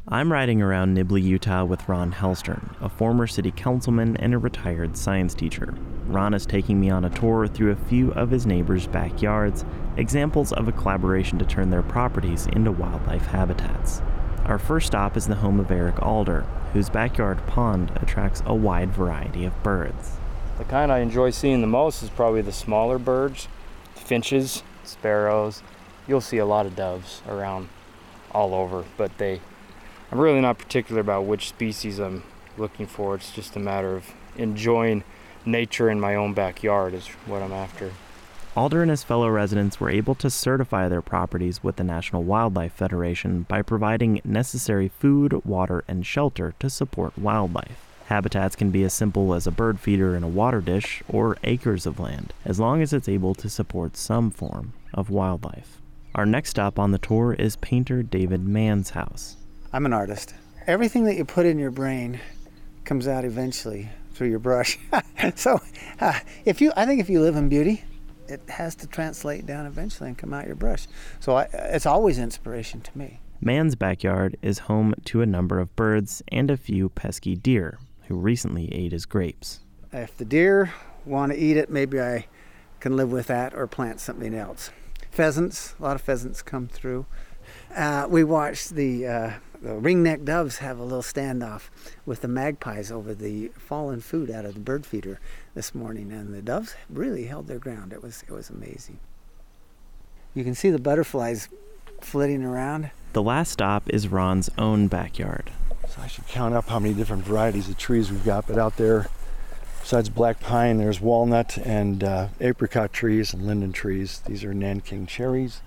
I'm riding around Nibley, Utah with Ron Hellstern, a former city councilman and a retired science teacher. Ron is taking me on a tour through a few of his neighbors' backyards, examples of a collaboration to turn their properties into wildlife habitats. Our first stop is the home of Eric Alder, whose backyard pond attracts a wide variety of birds. The kind I enjoy seeing the most is probably the smaller birds, finches, sparrows. You'll see a lot of doves around all over, but I'm really not particular about which species I'm looking for. It's just a matter of enjoying nature in my own backyard is what I'm after. Alder and his fellow residents were able to certify their properties with the National Wildlife Federation by providing necessary food, water, and shelter to support wildlife. Habitats can be as simple as a bird feeder in a water dish or acres of land, as long as it's able to support some form of wildlife. Our next stop on the tour is painter David Mann's house. I'm an artist. Everything that you put in your brain comes out eventually through your brush. So I think if you live in beauty, it has to translate down eventually and come out your brush. So it's always inspiration to me. Mann's backyard is home to a number of birds and a few pesky deer who recently ate his grapes. If the deer want to eat it, maybe I can live with that or plant something else. Pheasants, a lot of pheasants come through. We watched the ringneck doves have a little standoff with the magpies over the fallen food out of the bird feeder this morning, and the doves really held their ground. It was amazing. You can see the butterflies flitting around. The last stop is Ron's own backyard. So I should count up how many different varieties of trees we've got, but out there, besides black pine, there's walnut and apricot trees and linden trees. These are Nanking cherries.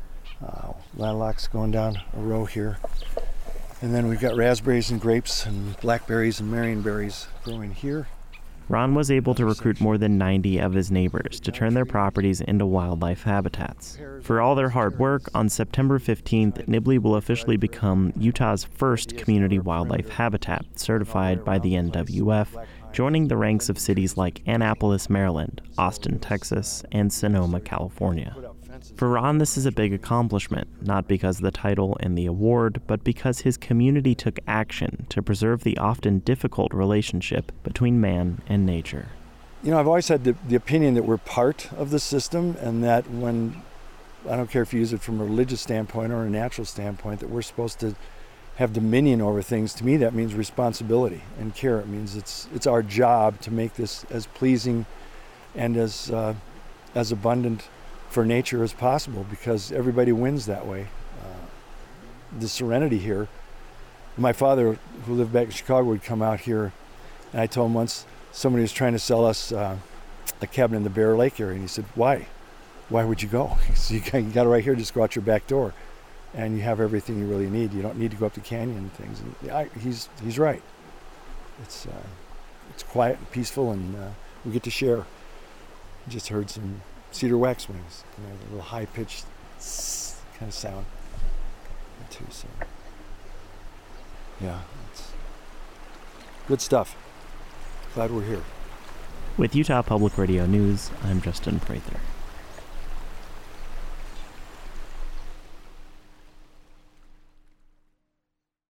Lilacs going down a row here. And then we've got raspberries and grapes and blackberries and marionberries growing here. Ron was able to recruit more than 90 of his neighbors to turn their properties into wildlife habitats. For all their hard work, on September 15th, Nibley will officially become Utah's first community wildlife habitat certified by the NWF, joining the ranks of cities like Annapolis, Maryland, Austin, Texas, and Sonoma, California. For Ron, this is a big accomplishment, not because of the title and the award, but because his community took action to preserve the often difficult relationship between man and nature. You know, I've always had the opinion that we're part of the system, and that when, I don't care if you use it from a religious standpoint or a natural standpoint, that we're supposed to have dominion over things. To me, that means responsibility and care. It means it's our job to make this as pleasing and as abundant for nature as possible, because everybody wins that way. The serenity here. My father, who lived back in Chicago, would come out here, and I told him once somebody was trying to sell us a cabin in the Bear Lake area, and he said, "Why? Why would you go?" He said, "You got it right here. Just go out your back door, and you have everything you really need. You don't need to go up the canyon and things." And he's right. It's quiet and peaceful, and we get to share. I just heard some cedar waxwings, a little high-pitched kind of sound too. So yeah, it's good stuff. Glad we're here. With Utah Public Radio News, I'm Justin Prather.